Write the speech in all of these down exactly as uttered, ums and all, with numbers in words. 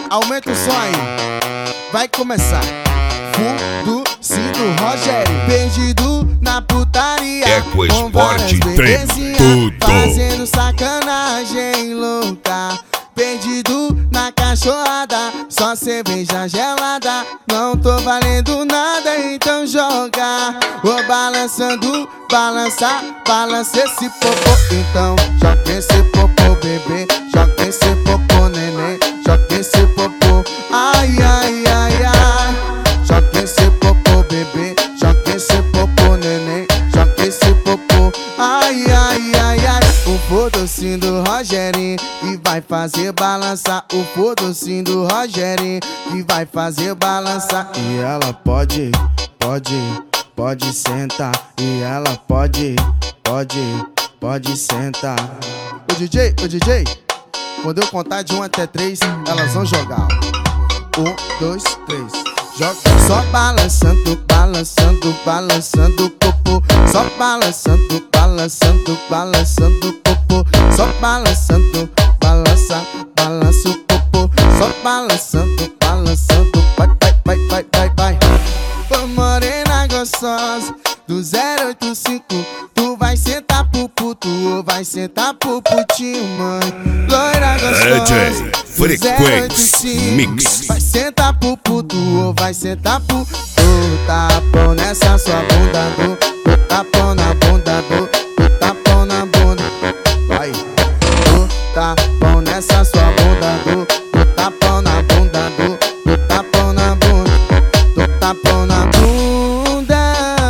Aumenta o som aí. Vai começar. Fundo, Cindo, Rogério. Perdido na putaria. Eco Esporte tem tudo. Fazendo sacanagem louca. Perdido na cachorrada, só cerveja gelada. Não tô valendo nada, então joga. Vou balançando, balançar, balança esse popô. Então joga esse popô, bebê. Joga esse popô, neném. Joga esse popô, ai, ai, ai, ai. Joga esse popô, bebê. Joga esse popô, neném. Joga esse popô, ai, ai, ai, ai. O fodocinho do Rogerinho que vai fazer balançar. O fodocinho do Rogerinho que vai fazer balançar. E ela pode, pode, pode sentar. E ela pode, pode, pode sentar. O D J, o D J, quando eu contar de um até três, elas vão jogar. Um, dois, três. Joga só balançando, balançando, balançando o popô. Só balançando, balançando, balançando o popô. Só balançando, balança, balança o popô. Só balançando, balançando, vai, vai, vai, vai, vai, vai. Ô morena gostosa do zero oito cinco, tu vai sentar pro puto ou vai sentar pro putinho, mãe? Loira gostosa do zero oito cinco, Mix. vai sentar pro puto ou vai sentar pro... Tu tapão nessa sua bunda, do tu tapão na bunda, do tu tapão na bunda. Vai, tu tapão nessa sua bunda, do tu tapão na bunda, do tu tapão na bunda, tu tapão na bunda.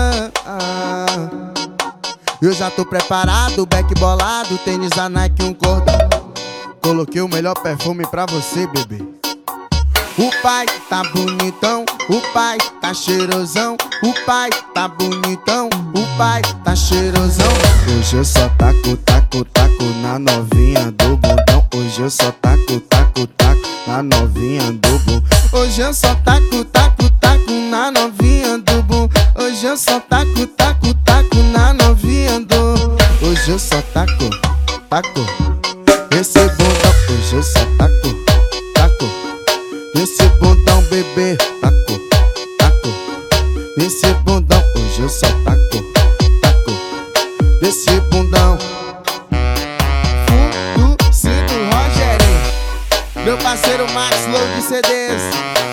Ah. Eu já tô preparado, back bolado, tênis da Nike, um cordão. Coloquei o melhor perfume pra você, bebê. O pai tá bonitão, o pai tá cheirosão. O pai tá bonitão, o pai tá cheirosão. Hoje eu só taco, taco, taco na novinha do bundão. Hoje eu só taco, taco, taco na novinha do bundão. Hoje eu só taco, taco, taco na novinha do bundão. Hoje eu só taco, taco, taco na novinha do. Hoje eu só taco, taco esse bundão. Hoje eu só taco, taco esse bundão, bebê. Taco, taco esse bundão. Hoje eu só taco, taco esse bundão. Fundo, Cindo, Rogerinho. Meu parceiro Max Low de C Ds.